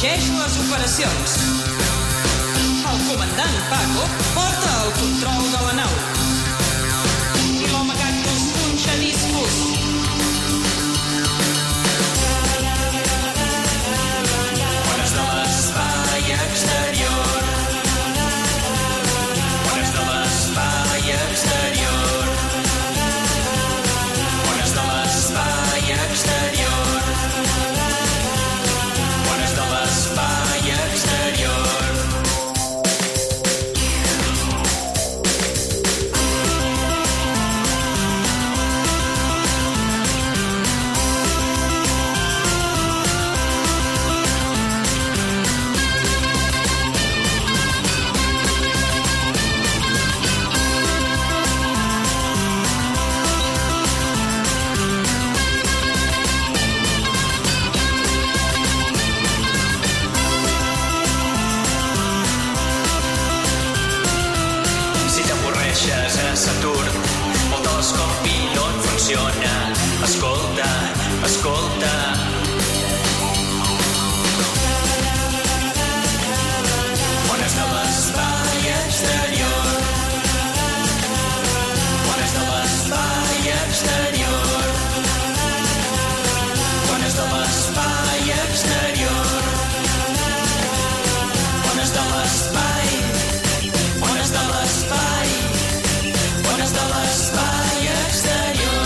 dirigeix les operacions. El comandant Paco porta el control de la nau. I l'home cactus punxa discos. Bones de l'espai exterior. Bones de l'espai exterior. Bones de l'espai exterior. Bones de l'espai exterior. A Saturn, el telescopi no et funciona. Escolta, escolta. Bones de l'espai exterior. Bones de l'espai exterior. Bones de l'espai exterior. Bones de l'espai. Bones de l'espai. Bones de l'espai exterior.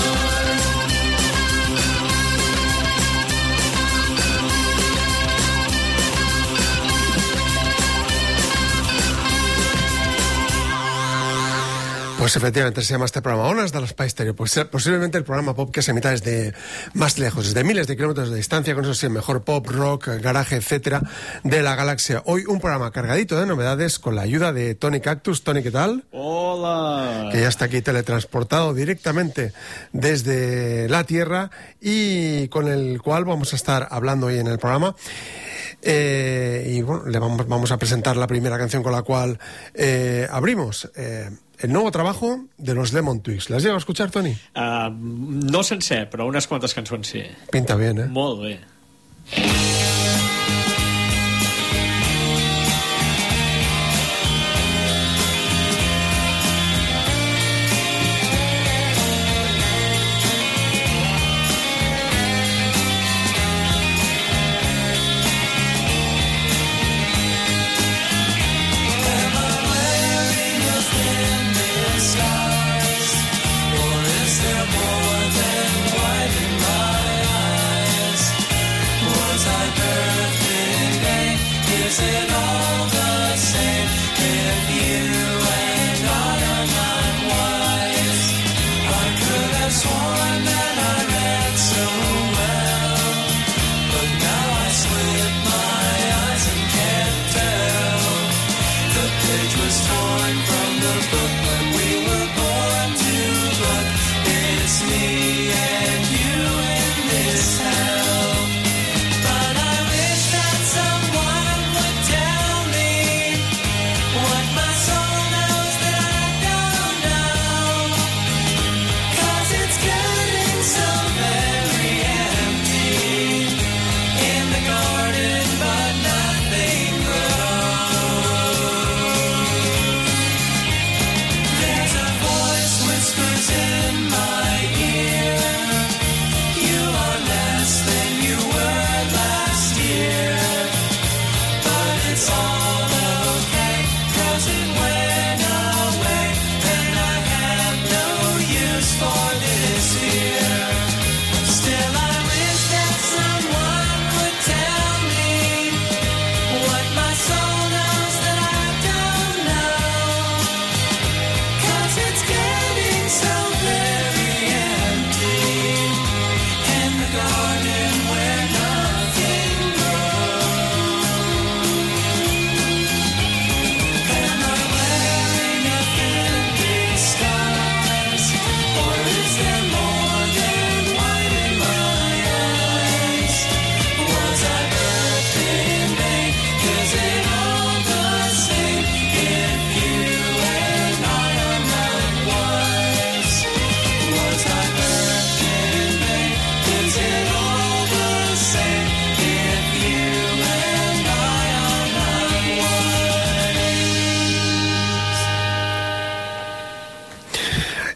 Pues efectivamente se llama este programa Onas del Espacio Exterior, pues posiblemente el programa pop que se emita desde más lejos, desde miles de kilómetros de distancia, con eso sí, el mejor pop, rock, garaje, etcétera, de la galaxia. Hoy un programa cargadito de novedades con la ayuda de Tony Cactus. Tony, ¿qué tal? Hola. Que ya está aquí teletransportado directamente desde la Tierra y con el cual vamos a estar hablando hoy en el programa. Y bueno, vamos a presentar la primera canción con la cual abrimos el nuevo trabajo de los Lemon Twigs. ¿L'has llegado a escuchar, Tony? No sencer, però unes quantes cançons sí. Pinta bien, ¿eh? Molt bé. I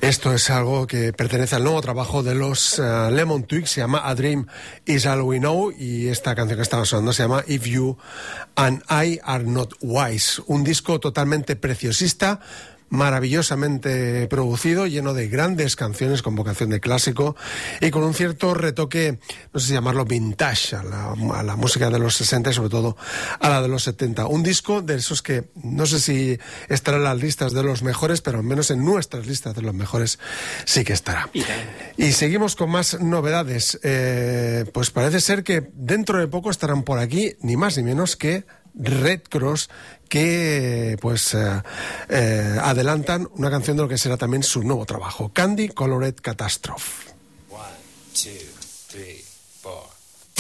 Esto es algo que pertenece al nuevo trabajo de los Lemon Twigs, se llama A Dream Is All We Know, y esta canción que estaba sonando se llama If You and I Are Not Wise. Un disco totalmente preciosista, maravillosamente producido, lleno de grandes canciones con vocación de clásico y con un cierto retoque, no sé si llamarlo vintage, a la música de los 60 y sobre todo a la de los 70. Un disco de esos que no sé si estará en las listas de los mejores, pero al menos en nuestras listas de los mejores sí que estará. Y seguimos con más novedades. Pues parece ser que dentro de poco estarán por aquí ni más ni menos que Red Cross, que pues adelantan una canción de lo que será también su nuevo trabajo, Candy Colored Catastrophe. 1, 2, 3, 4.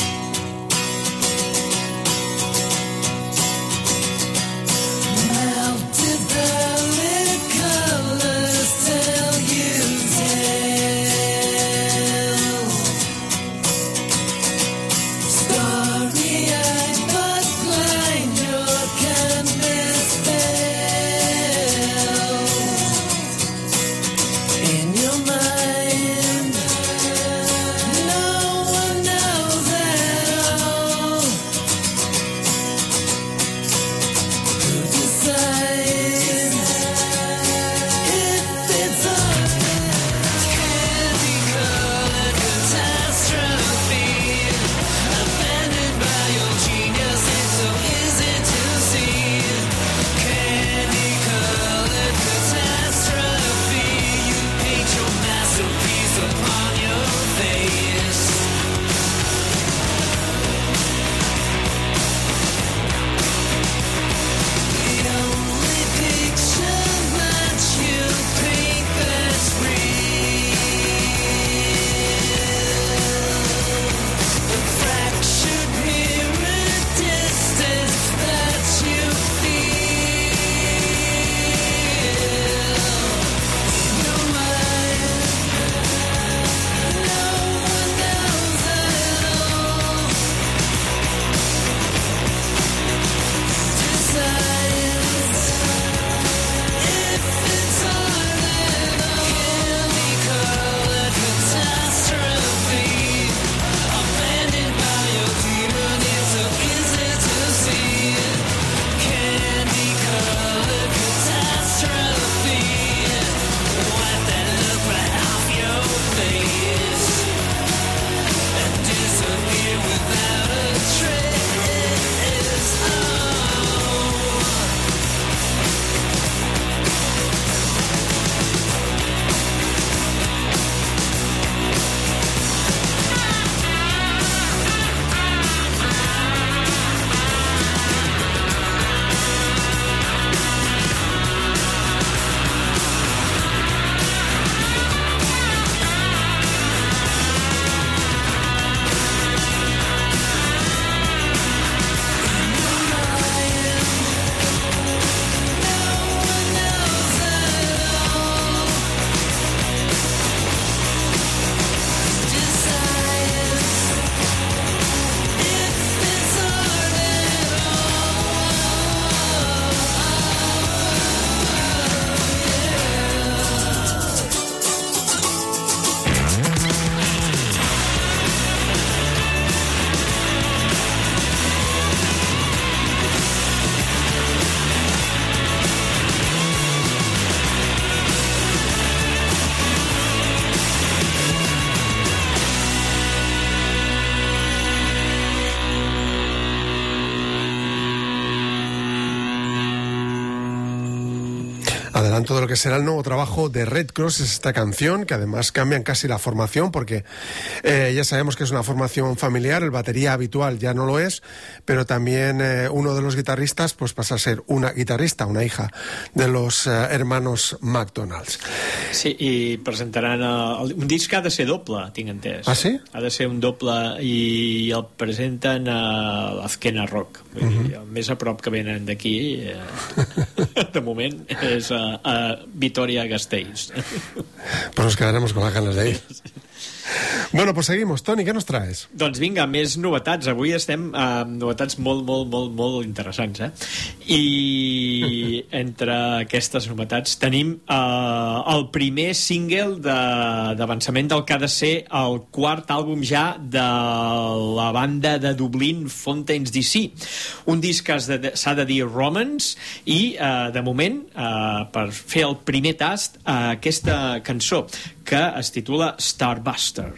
Adelanto de lo que será el nuevo trabajo de Red Cross es esta canción, que además cambian casi la formación, porque ya sabemos que es una formación familiar, el batería habitual ya no lo es, pero también uno de los guitarristas pues pasa a ser una guitarrista, una hija de los hermanos McDonald's. Sí, i presentaran un disc que ha de ser doble, tinc entès. Ah, sí? Ha de ser un doble i el presenten a l'Azkena Rock. Vull dir, el més a prop que venen d'aquí de moment és a Vitoria-Gasteiz. Pues nos quedaremos con las ganas de ir. Bueno, pues seguimos. Toni, què nos traes? Doncs vinga, més novetats. Avui estem amb novetats molt interessants, I I entre aquestes novetats tenim el primer single d'avançament del que ha de ser el quart àlbum ja de la banda de Dublín Fontaines DC. Un disc que s'ha de dir Romance i, de moment, per fer el primer tast, aquesta cançó que es titula Starbuster.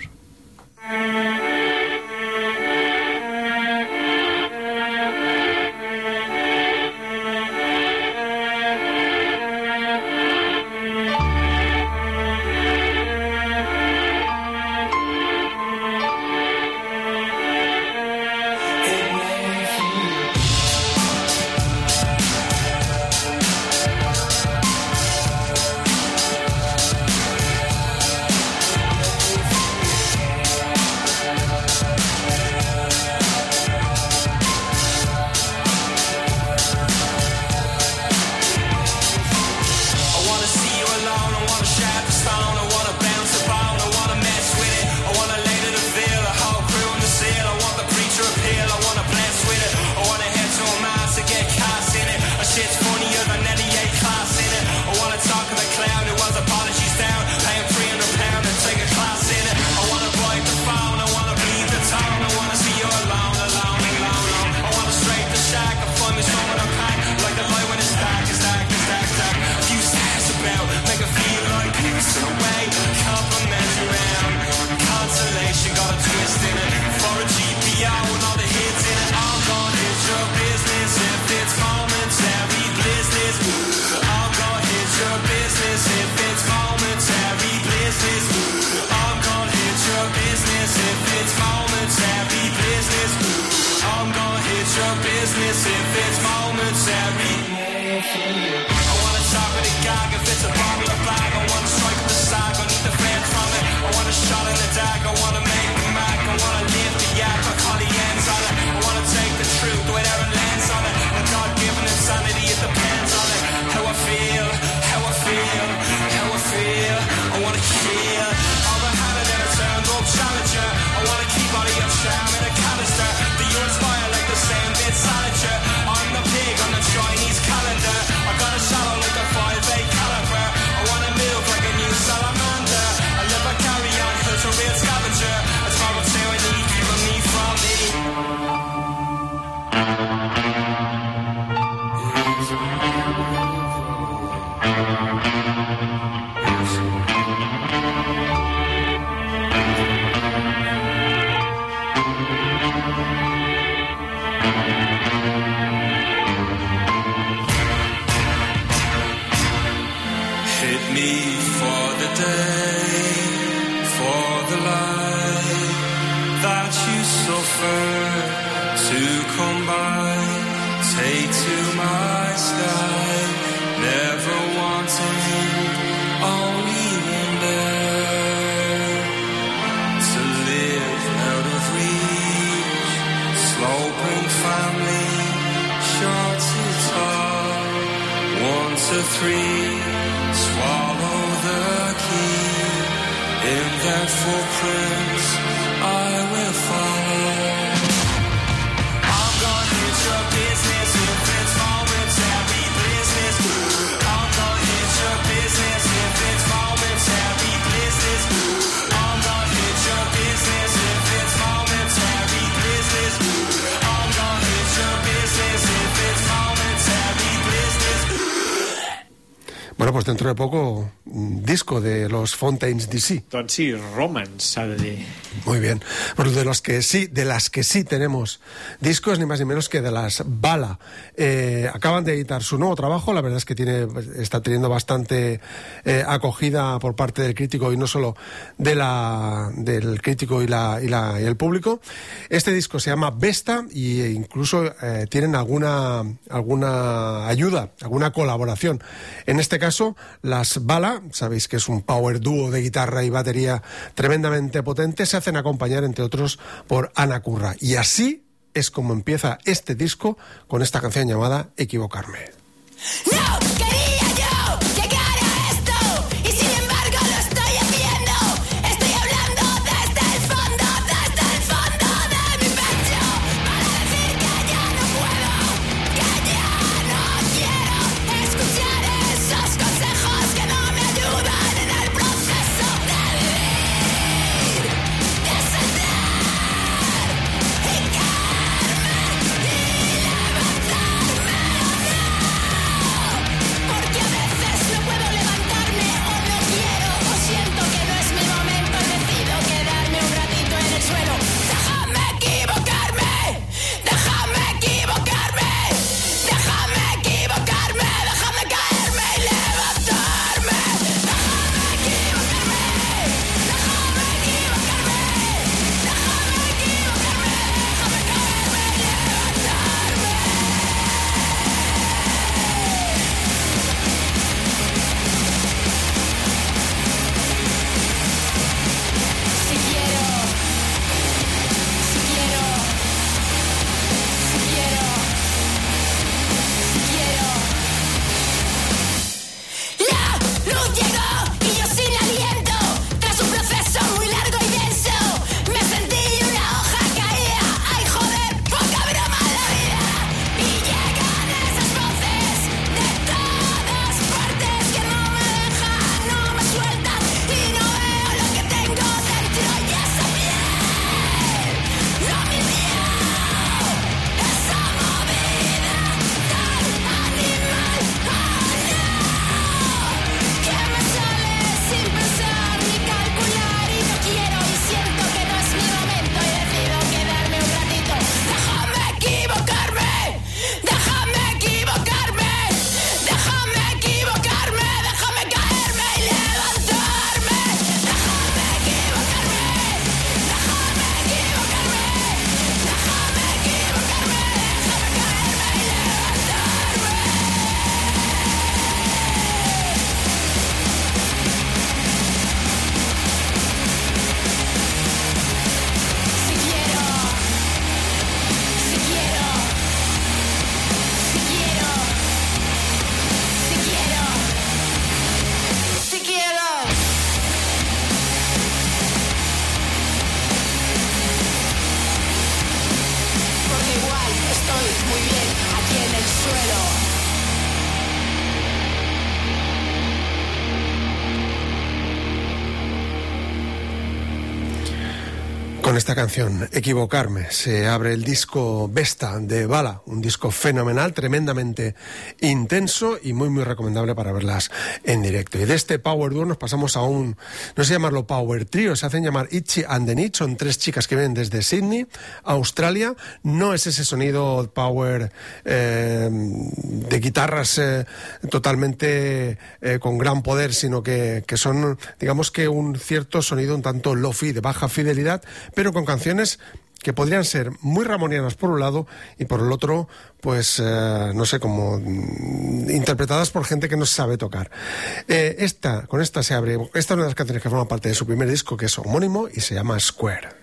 Bueno, pues dentro de poco, disco de los Fontaines DC. Doncs sí, Romance, s'ha de dir. Muy bien. Bueno, de las que sí tenemos discos, ni más ni menos que de las Bala. Acaban de editar su nuevo trabajo, la verdad es que está teniendo bastante acogida por parte del crítico, y no solo del crítico y el público. Este disco se llama Vesta, e incluso tienen alguna ayuda, alguna colaboración. En este caso, las Bala, sabéis que es un power dúo de guitarra y batería tremendamente potente, se hacen acompañar, entre otros, por Ana Curra. Y así es como empieza este disco, con esta canción llamada Equivocarme. No quería yo llegar a esto, y sin embargo lo estoy haciendo. Estoy hablando desde el fondo de mi pecho, para decir que ya no puedo, que ya no quiero. Con esta canción, Equivocarme, se abre el disco Vesta de Bala, un disco fenomenal, tremendamente intenso y muy muy recomendable para verlas en directo. Y de este Power Duo nos pasamos a un, no sé llamarlo Power Trio, se hacen llamar Itchy and the Need, son 3 chicas que vienen desde Sydney, Australia. No es ese sonido power de guitarras totalmente con gran poder, sino que son, digamos que un cierto sonido un tanto lo-fi, de baja fidelidad, pero con canciones que podrían ser muy ramonianas por un lado y por el otro, pues, no sé, como interpretadas por gente que no sabe tocar. Con esta se abre, esta es una de las canciones que forman parte de su primer disco, que es homónimo y se llama Square.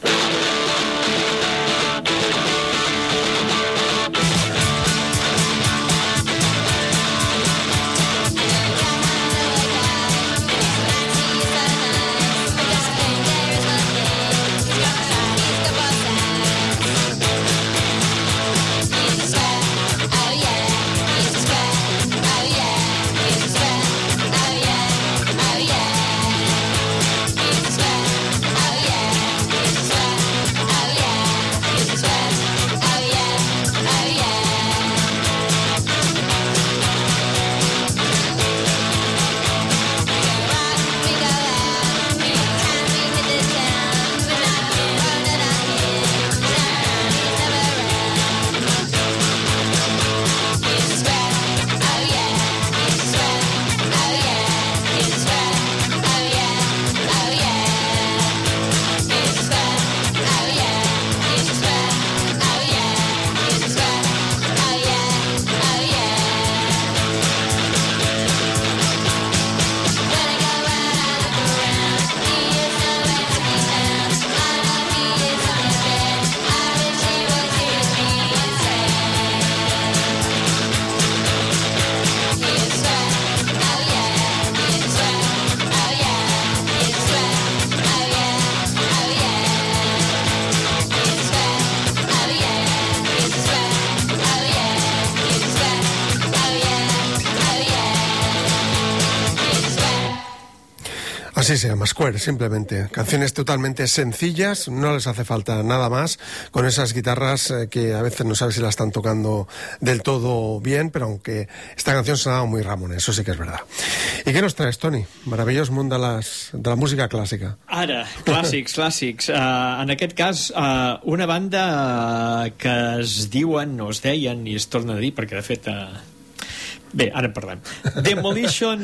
Así se llama, Square, simplemente. Canciones totalmente sencillas, no les hace falta nada más, con esas guitarras que a veces no sabes si la están tocando del todo bien, pero aunque esta canción sonaba muy Ramones, eso sí que es verdad. I què nos traes, Toni? Meravellós món de la música clàssica. Ara, clàssics. En aquest cas, una banda que es diuen, o es deien, i es torna a dir, perquè de fet... Bé, ara en parlem. Demolition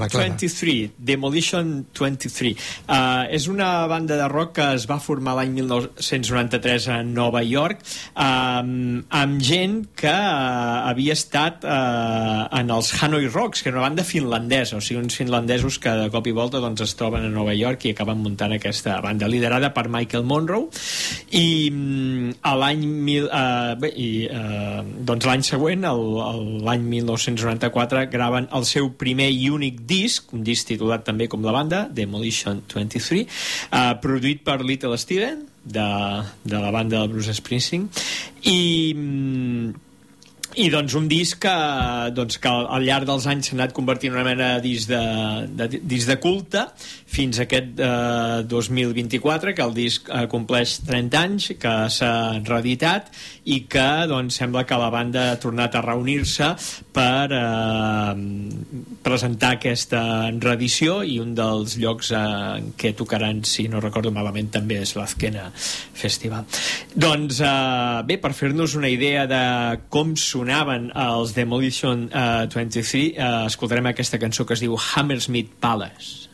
23. Demolition 23. És una banda de rock que es va formar l'any 1993 a Nova York, amb gent que havia estat en els Hanoi Rocks, que era una banda finlandesa, o sigui, uns finlandesos que de cop i volta doncs, es troben a Nova York i acaben muntant aquesta banda, liderada per Michael Monroe. I l'any següent, l'any 1994, graven el seu primer i únic disc, un disc titulat també com la banda, Demolition 23, produït per Little Steven, de la banda del Bruce Springsteen, i doncs un disc que al llarg dels anys s'ha anat convertint en una mena de disc de culte fins a aquest 2024, que el disc compleix 30 anys, que s'ha reeditat i que doncs, sembla que la banda ha tornat a reunir-se per presentar aquesta reedició, i un dels llocs en què tocaran, si no recordo malament, també és l'Azkena Festival. Doncs bé, per fer-nos una idea de com sonaven els Demolition 23, escoltarem aquesta cançó que es diu Hammersmith Palace.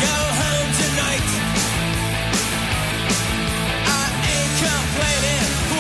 I ain't complaining.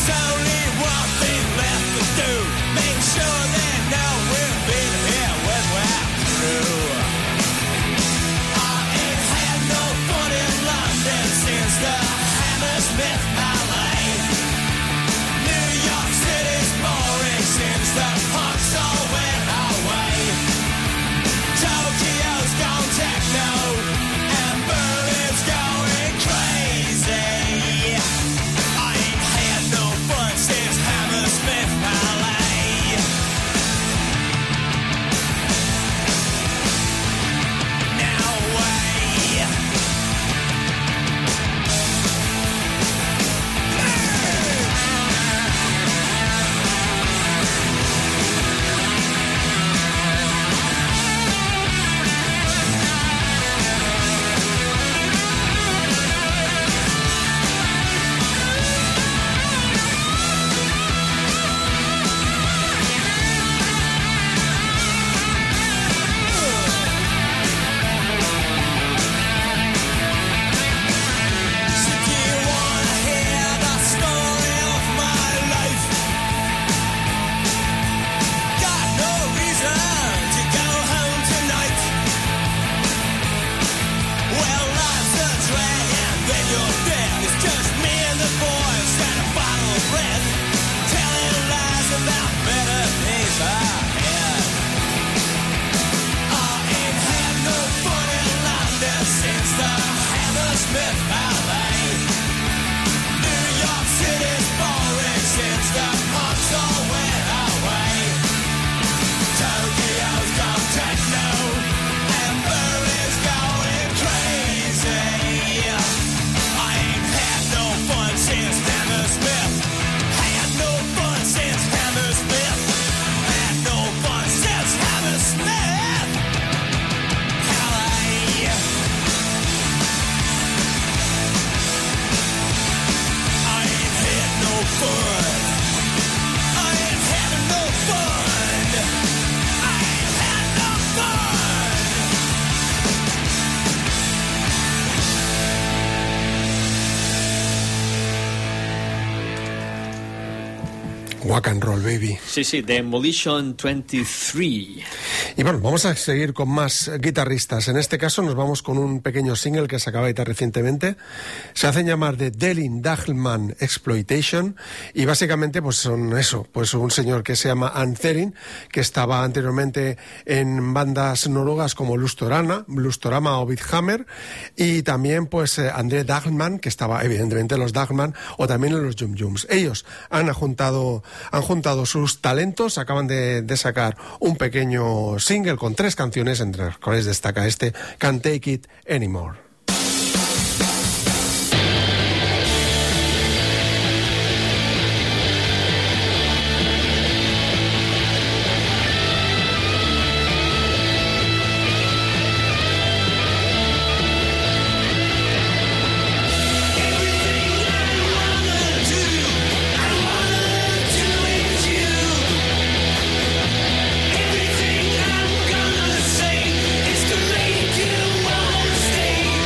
Rock and roll, baby. Sí, sí, Demolition 23. Y bueno, vamos a seguir con más guitarristas. En este caso nos vamos con un pequeño single que se acaba de editar recientemente. Se hacen llamar The Delin Dahlman Exploitation y básicamente pues son eso, pues un señor que se llama Antherin, que estaba anteriormente en bandas noruegas como Lustorama o Beathammer, y también pues André Dahlman, que estaba evidentemente en los Dahlman o también en los Jum Jums. Ellos han juntado sus talentos, acaban de sacar un pequeño single con 3 canciones, entre las cuales destaca este Can't Take It Anymore. Everything I'm gonna say is to make you wanna stay.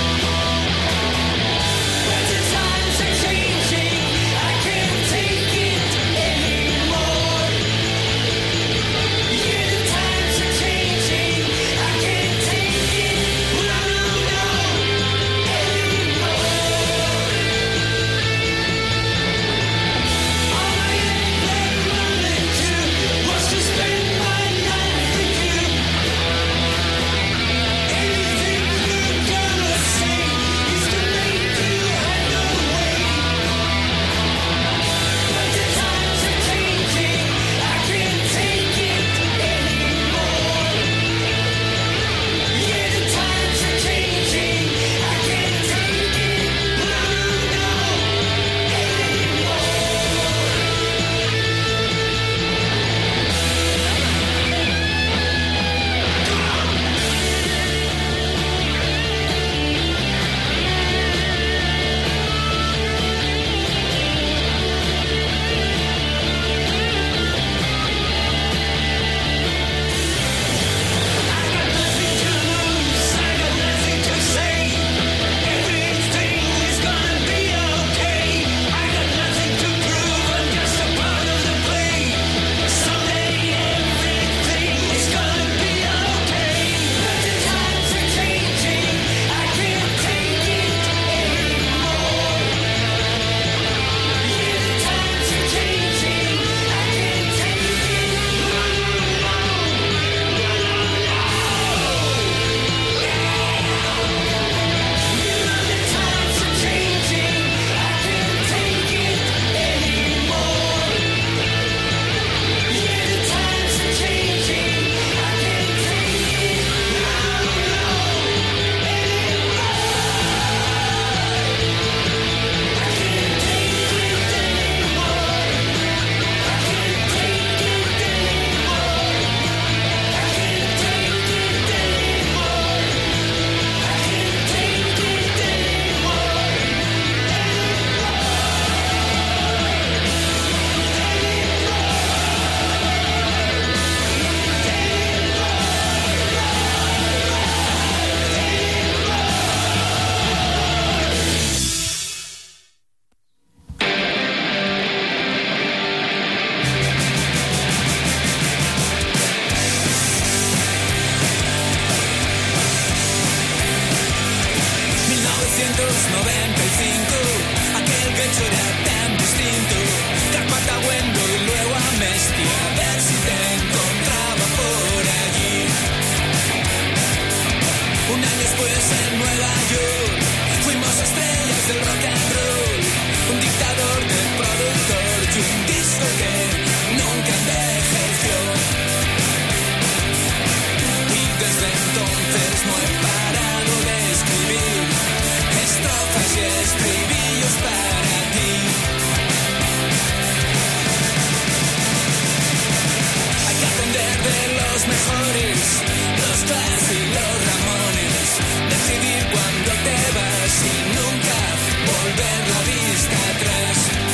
volver la vista atrás.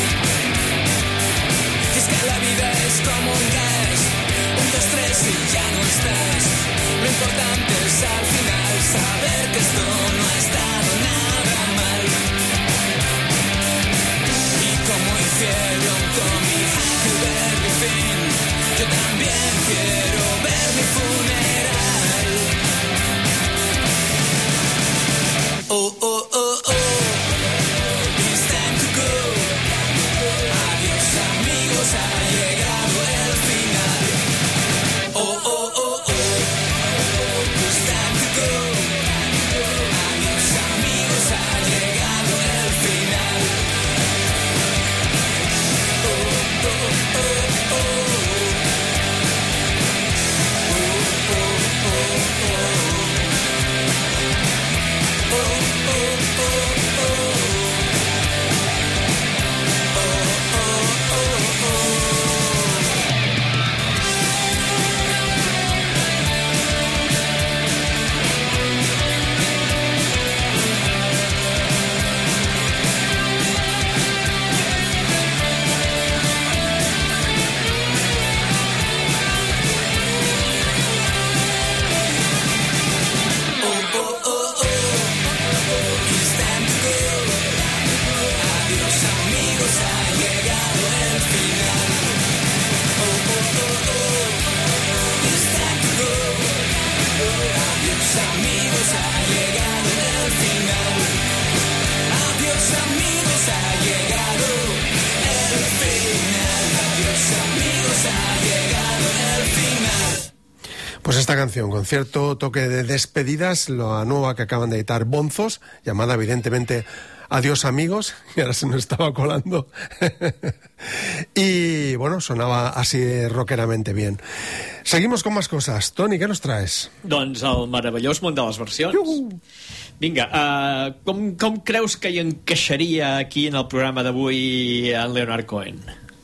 Y es que la vida es como un gas, 1, 2, 3 y ya no estás. Lo importante es al final saber que esto no ha estado nada mal. Y como hicieron con mi Huckleberry Finn, yo también quiero ver mi funeral. Oh, oh, oh, oh, it's time to go. Adiós amigos, ha llegado el final. Oh, oh, oh, oh, it's time to go. Adiós amigos, ha llegado el final. Oh, oh, oh, oh. Pues esta canción, con cierto toque de despedidas, la nueva que acaban de editar Bonzos, llamada evidentemente Adiós amigos, y ahora se nos estaba colando. Y bueno, sonava así rockeramente bien. Seguimos con más cosas. Toni, què nos traes? Doncs el meravellós món de les versions. Vinga, com creus que hi encaixaria aquí en el programa d'avui en Leonard Cohen?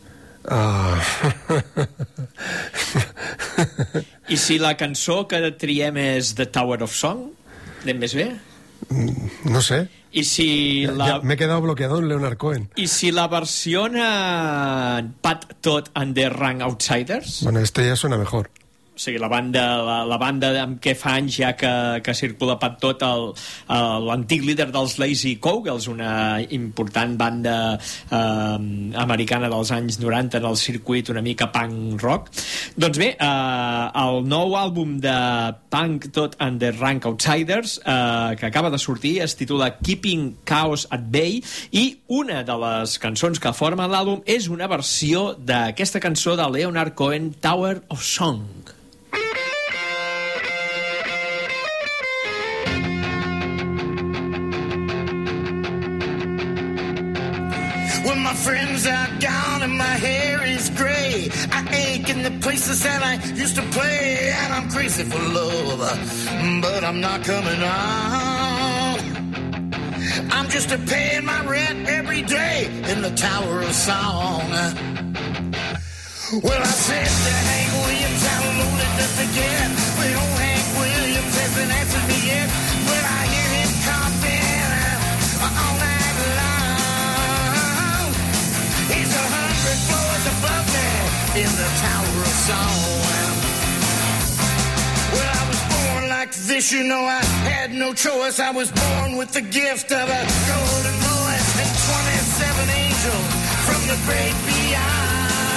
I si la cançó que triem és The Tower of Song? Anem més bé? No sé. I si me he quedado bloqueado en Leonard Cohen. I si la versiona Pat Todd and the Rank Outsiders? Bueno, esto ya suena mejor. O sigui, la banda amb què fa anys ja que circula Pat Todd, l'antic líder dels Lazy Cowgirls, una important banda americana dels anys 90 en el circuit una mica punk rock. Doncs bé, el nou àlbum de Punk Todd and the Rank Outsiders, que acaba de sortir, es titula Keeping Chaos at Bay, i una de les cançons que formen l'àlbum és una versió d'aquesta cançó de Leonard Cohen, Tower of Song. Well, my friends are gone and my hair is gray. I ache in the places that I used to play. And I'm crazy for love, but I'm not coming on. I'm just paying my rent every day in the Tower of Song. Well, I said to Hank Williams, how low did this again? But old Hank Williams hasn't answered me yet. But I hear him coughing all night long. He's 100 floors above me in the Tower of Song. Well, I was born like this, you know, I had no choice. I was born with the gift of a golden voice and 27 angels from the great beyond.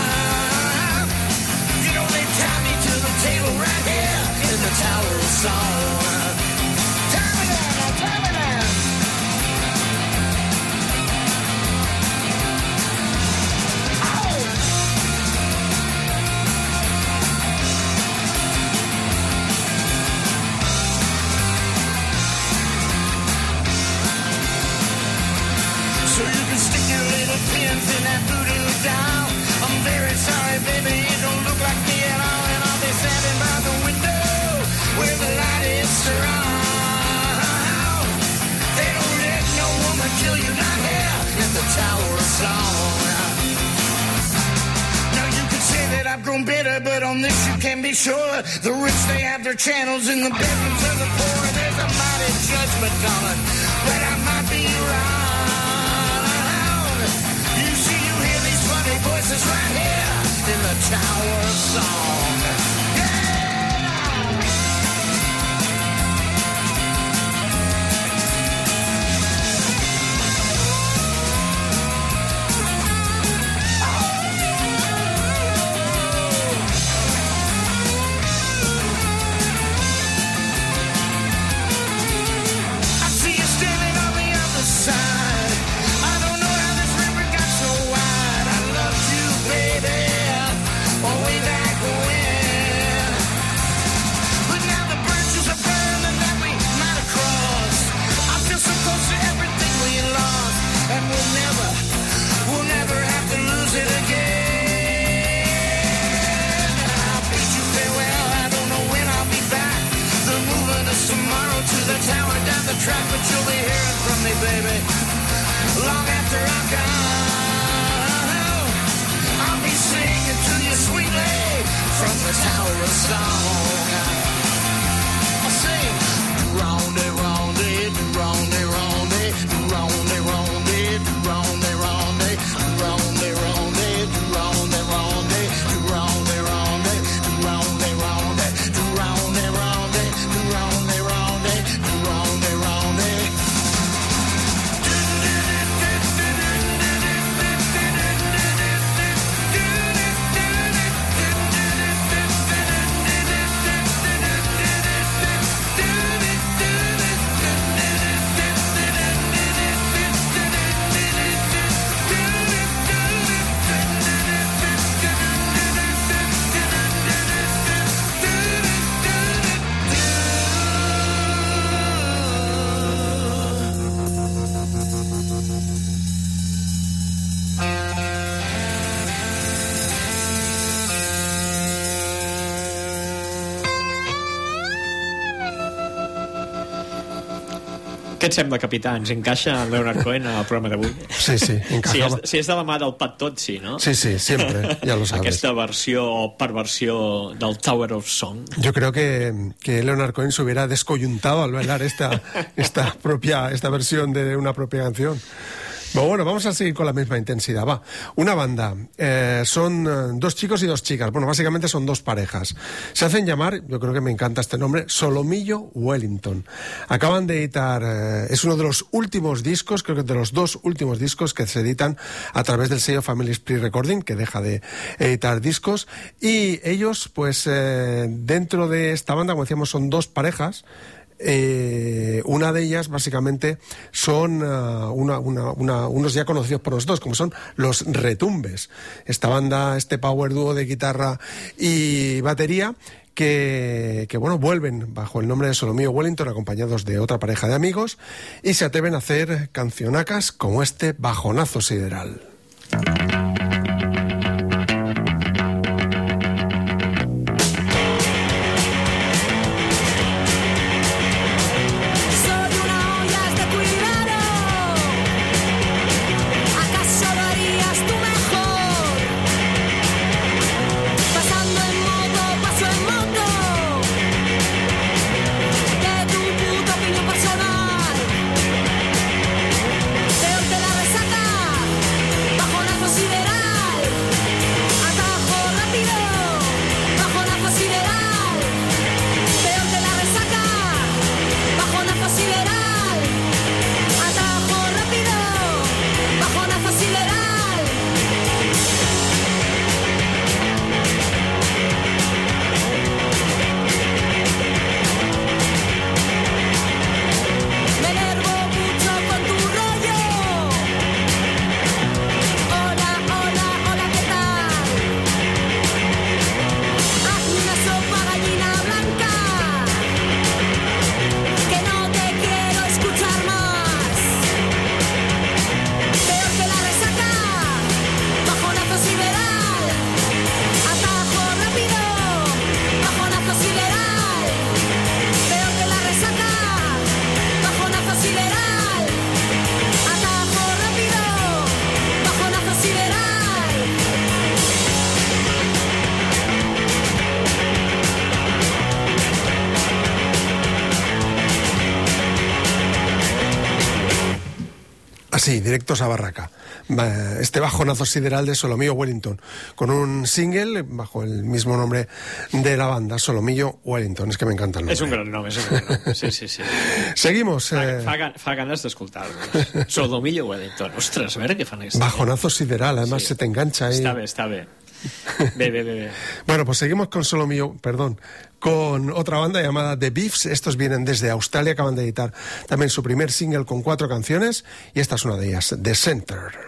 Tie me to the table right here in the Tower of Song. Tie me down, tie me down. Oh! So you can stick your little pins in that voodoo doll. I'm very sorry, baby, you don't look like me at all. And I'll be standing by the window where the light is strong. They don't let no woman kill you, not here in the Tower of Song. Now you can say that I've grown bitter, but on this you can be sure. The rich, they have their channels in the bedrooms of the poor. There's a mighty judgment coming, but I might be wrong. the Tower Song. I see you standing on the other side. I don't know how this river got so wide. I loved you, baby, way back when. But now the bridges are burned and that we might have crossed. I feel so close to everything we lost, and we'll never have to lose it again. I'll bid you farewell. I don't know when I'll be back. They're moving us tomorrow to the tower down the track, but you'll be hearing from me, baby, long after I'm gone. I'll be singing to you sweetly from the Tower of Song. I'll sing ronde, ronde, ronde, ronde, ronde, ronde, ronde, ronde, ronde, ronde, ronde, ronde, ronde, ronde, ronde, ronde, ronde, ronde, ronde. Què et sembla, capità? Ens encaixa en Leonard Cohen al programa d'avui? Sí, encajaba. Si és de la mà del Pat Totsi, no? Sí, siempre, ya lo sabes. Aquesta versió o perversió del Tower of Song. Yo creo que Leonard Cohen se hubiera descoyuntado al bailar esta versión de una propia canción. Pero bueno, vamos a seguir con la misma intensidad. Va, una banda. Son dos chicos y dos chicas. Bueno, básicamente son dos parejas. Se hacen llamar, yo creo que me encanta este nombre, Solomillo Wellington. Acaban de editar, es uno de los últimos discos, creo que de los dos últimos discos que se editan a través del sello Family Split Recording, que deja de editar discos. Y ellos, pues, dentro de esta banda, como decíamos, son dos parejas. Una de ellas básicamente son unos ya conocidos por los dos, como son los Retumbes, esta banda, este power dúo de guitarra y batería que bueno, vuelven bajo el nombre de Solomillo Wellington, acompañados de otra pareja de amigos, y se atreven a hacer cancionacas como este Bajonazo Sideral. Sí, directos a barraca. este bajonazo sideral de Solomillo Wellington, con un single bajo el mismo nombre de la banda, Solomillo Wellington. Es que me encanta el nombre. És un gran nom, és un gran nom. Sí. Seguimos. Fa ganes d'escoltar-los. Solomillo Wellington. Ostres, a veure què fan aquesta. Bajonazo sideral, además se te engancha ahí. Està bé. Bé. Bueno, pues seguimos con con otra banda llamada The Beefs. Estos vienen desde Australia, acaban de editar también su primer single con 4 canciones y esta es una de ellas, The Center.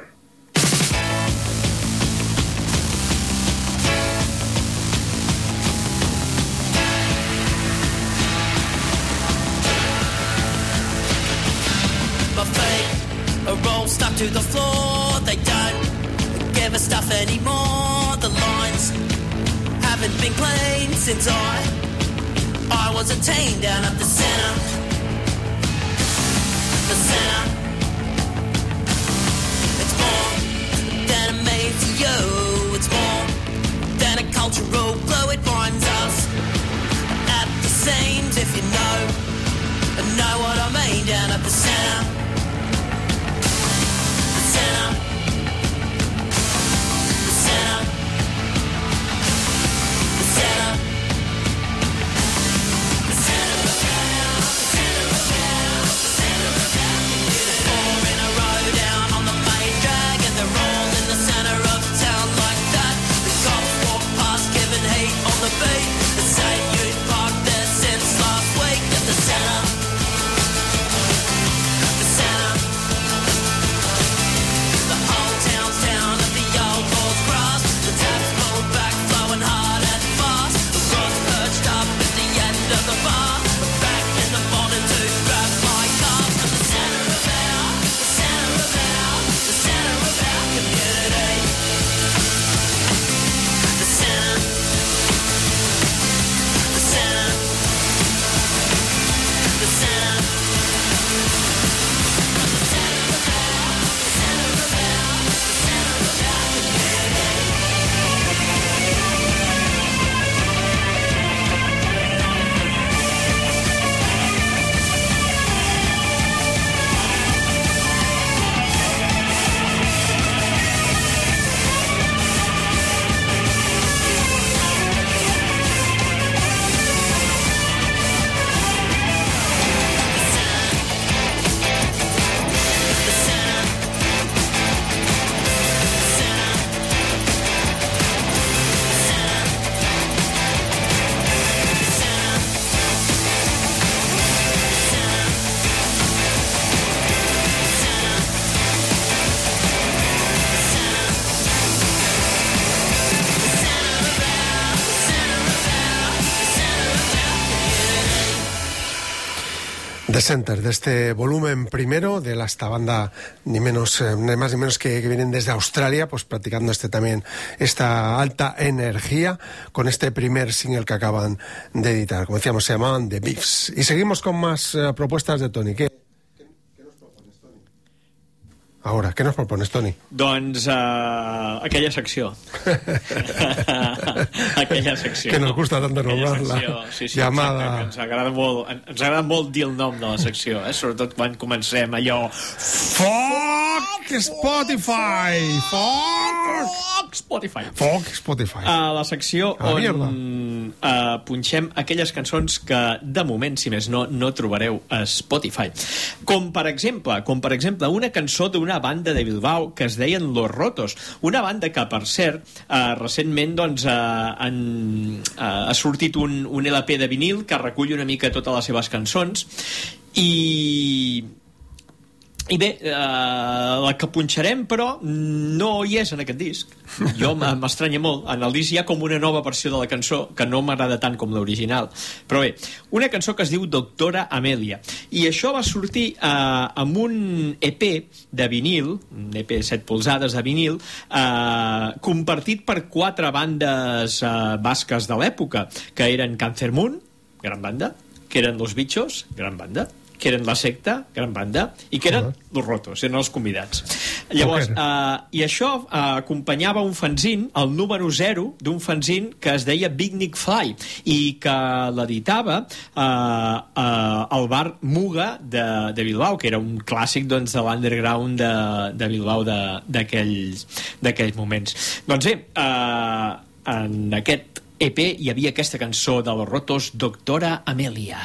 My feet are all stuck to the floor. They don't give a stuff anymore. The lines haven't been clean since I was a teen down at the centre. The centre. It's more than it means to you. It's more than a cultural glue. It binds us at the seams, if you know what I mean. Down at the centre. The centre. The centre. The centre. The centre of town. The centre of town. The centre of town. There's 4 in a row down on the main drag, and they're all in the centre of town like that. The cops walk past, giving heat on the beat. The same youth parked there since last week at the centre. The centre. The whole town's down at the old ball's grass. The taps pulled back, flowing hard and fast. The rod's perched up at the end of the bar. We're back in the morning to grab my car. From the centre of our, the centre of our, the centre of our community. The centre. The centre. The centre. From the centre of our, the centre of our, the centre of our community. The Center, de este volumen primero de esta banda, ni más ni menos que vienen desde Australia, pues practicando también esta alta energía con este primer single que acaban de editar. Como decíamos, se llamaban The Beefs. Y seguimos con más propuestas de Toni. ¿Qué nos propones, Toni? Ahora, ¿qué nos propones, Toni? Doncs aquella secció. Aquella secció. Que nos gusta tant de nombrar-la. Sí, llamada... Exacte, ens agrada molt dir el nom de la secció, sobretot quan comencem allò... Foc Spotify! Foc Spotify! Foc Spotify! La secció on punxem aquelles cançons que, de moment, si més no trobareu a Spotify. Com per exemple, una cançó d'una banda de Bilbao que es deien Los Rotos, una banda que, per cert, recentment doncs, ha sortit un LP de vinil que recull una mica totes les seves cançons i bé, la que punxarem però no hi és en aquest disc. Jo m'estranya molt. En el disc hi ha com una nova versió de la cançó que no m'agrada tant com l'original, però bé, una cançó que es diu Doctora Amèlia, i això va sortir amb un EP de vinil, un EP 7 polzades de vinil, compartit per 4 bandes basques de l'època, que eren Cancer Moon, gran banda, que eren Los Bichos, gran banda, que eren la secta, gran banda, i que eren Los Rotos, eren els convidats. Llavors, i això acompanyava un fanzine, el número 0 d'un fanzine que es deia Big Nick Fly, i que l'editava al bar Muga de Bilbao, que era un clàssic, doncs, de l'underground de Bilbao d'aquells moments. Doncs bé, en aquest EP hi havia aquesta cançó de Los Rotos, Doctora Amelia.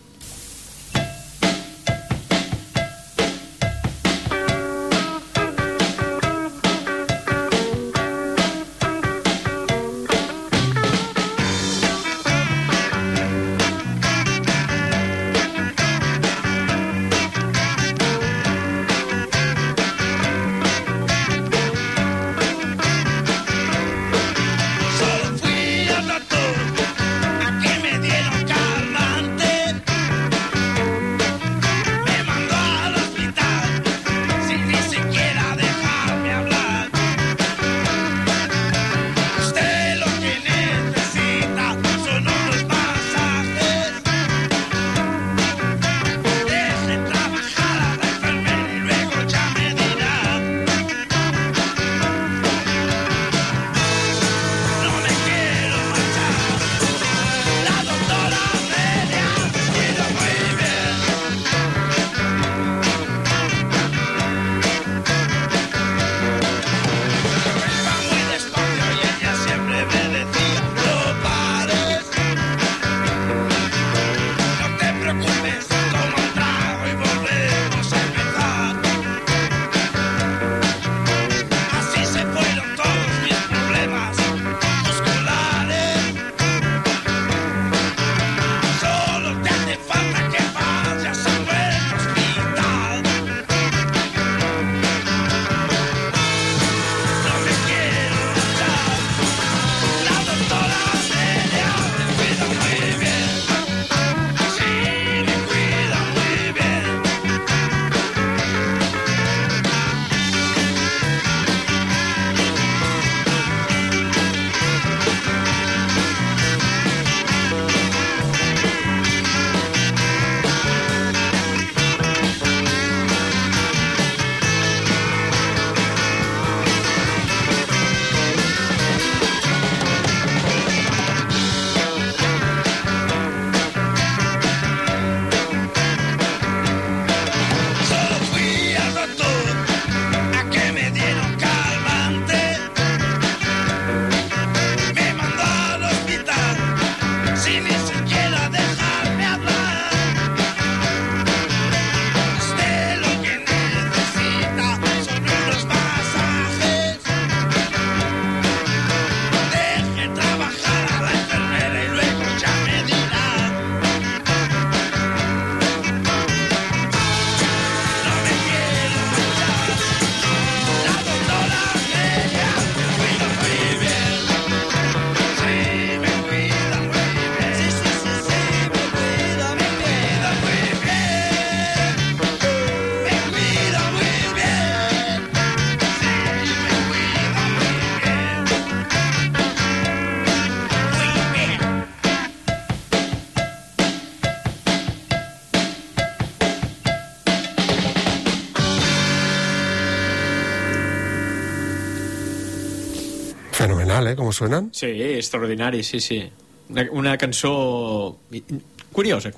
Fenomenal, ¿Cómo suenan? Sí, extraordinari, sí, sí. Una cançó curiosa.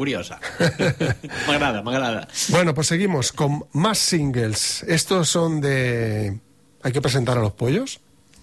M'agrada. Bueno, pues seguimos con más singles. Estos son de... ¿Hay que presentar a los pollos?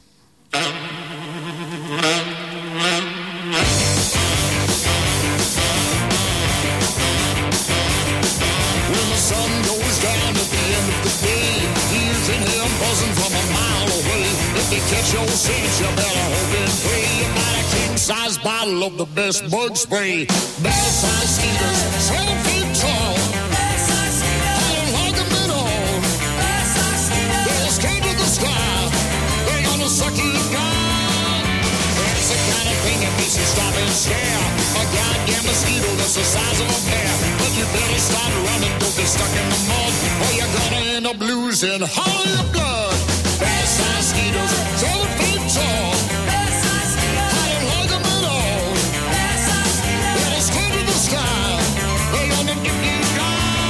When the sun goes down at the end of the day, he's in him buzzing from a mile away. If they catch your sense, you better hope and pray. You buy a king-size bottle of the best bug spray. Bell-sized skeeters, 7 feet tall. I don't like them at all. They're straight to the sky. They're gonna suck you dry. It's the kind of thing that makes you stop and stare. A goddamn mosquito that's the size of a bear. But you better start running, don't be stuck in the mud, or you're gonna end up losing all your blood. Bell-sized mosquitoes, 7 feet tall. I don't like them at all. They're straight to the sky. They're gonna get you dry.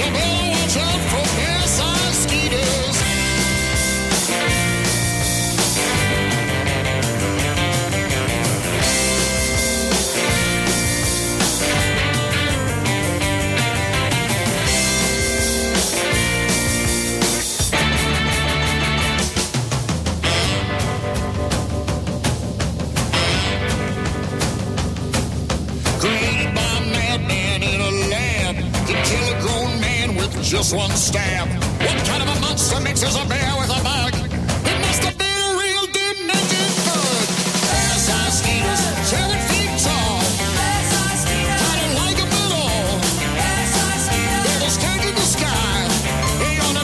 You better watch out for bear-sized skeeters. Created by a madman in a lab to kill a grown man with just one stab. What kind of a monster mixes a bear with a bug? It must have been a real demented bug. Bear-sized skeeters, 7 feet tall. I don't like them at all. They're the stand in the sky. They on a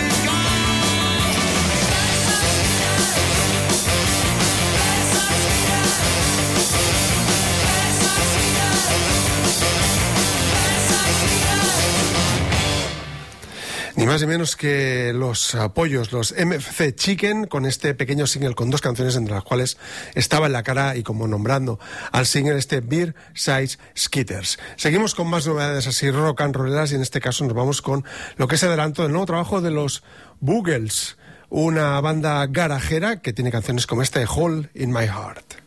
Ni más ni menos que los apoyos, los MFC Chicken, con este pequeño single con 2 canciones entre las cuales estaba en la cara y como nombrando al single este Beer Size Skitters. Seguimos con más novedades así rock and rolleras y en este caso nos vamos con lo que es adelanto del nuevo trabajo de los Boogles, una banda garajera que tiene canciones como este Hole in My Heart.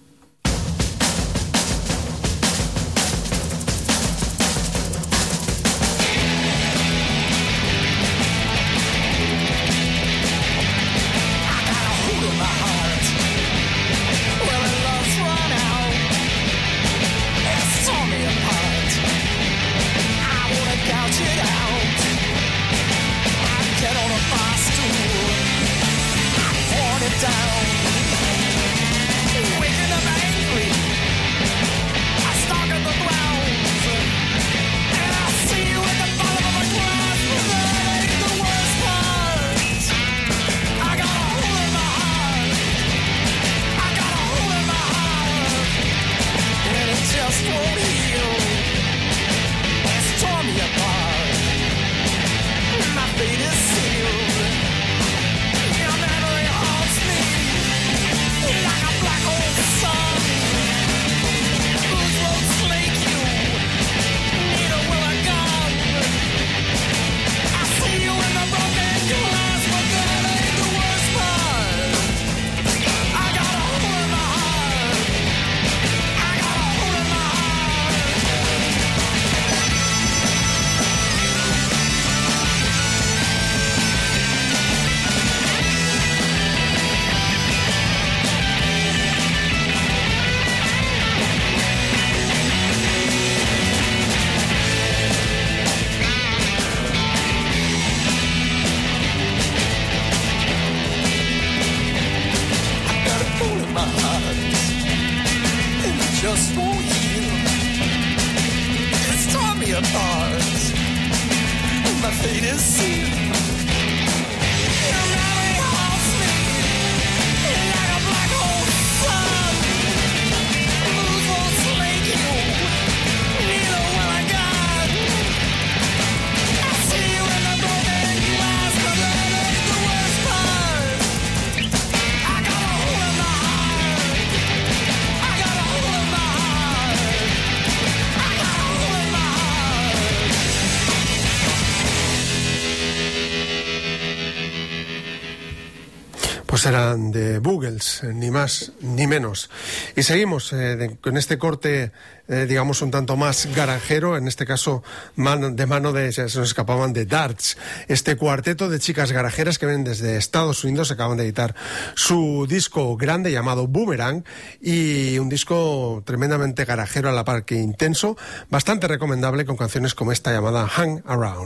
Pues eran de Boogles, ni más ni menos. Y seguimos con este corte, digamos, un tanto más garajero, en este caso de mano de, se nos escapaban de Darts. Este cuarteto de chicas garajeras que vienen desde Estados Unidos acaban de editar su disco grande llamado Boomerang, y un disco tremendamente garajero a la par que intenso, bastante recomendable, con canciones como esta llamada Hang Around.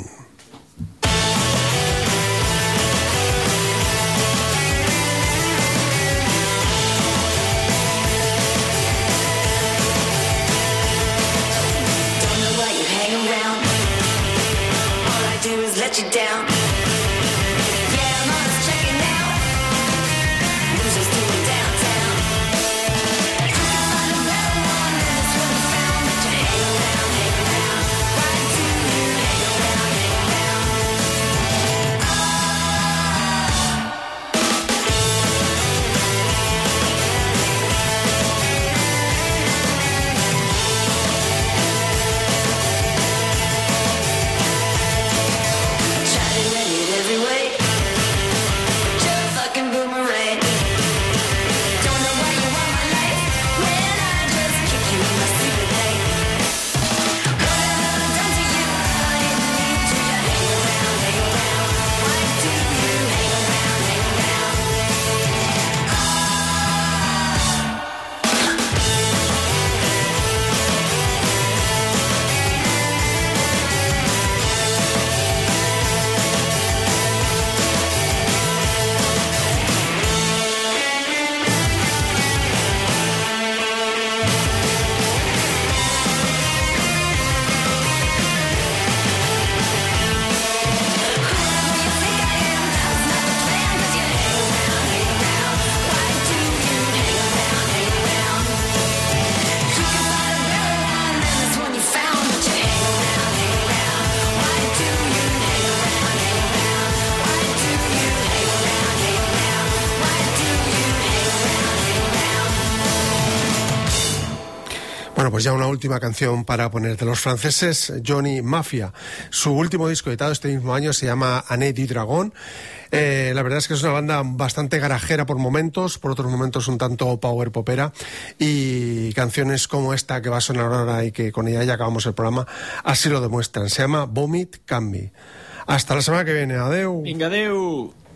Let you down. Yeah, I'm always checking out. Losers doing downtown. I can find a better one, and it's really found. But you hang around. Right to you, hang around. Bueno, pues ya una última canción para poner de los franceses, Johnny Mafia. Su último disco editado este mismo año se llama Année du Dragon. La verdad es que es una banda bastante garajera por momentos, por otros momentos un tanto power popera, y canciones como esta que va a sonar ahora y que con ella ya acabamos el programa, así lo demuestran. Se llama Vomit Can Be. Hasta la semana que viene. Adeu. Vinga, adeu!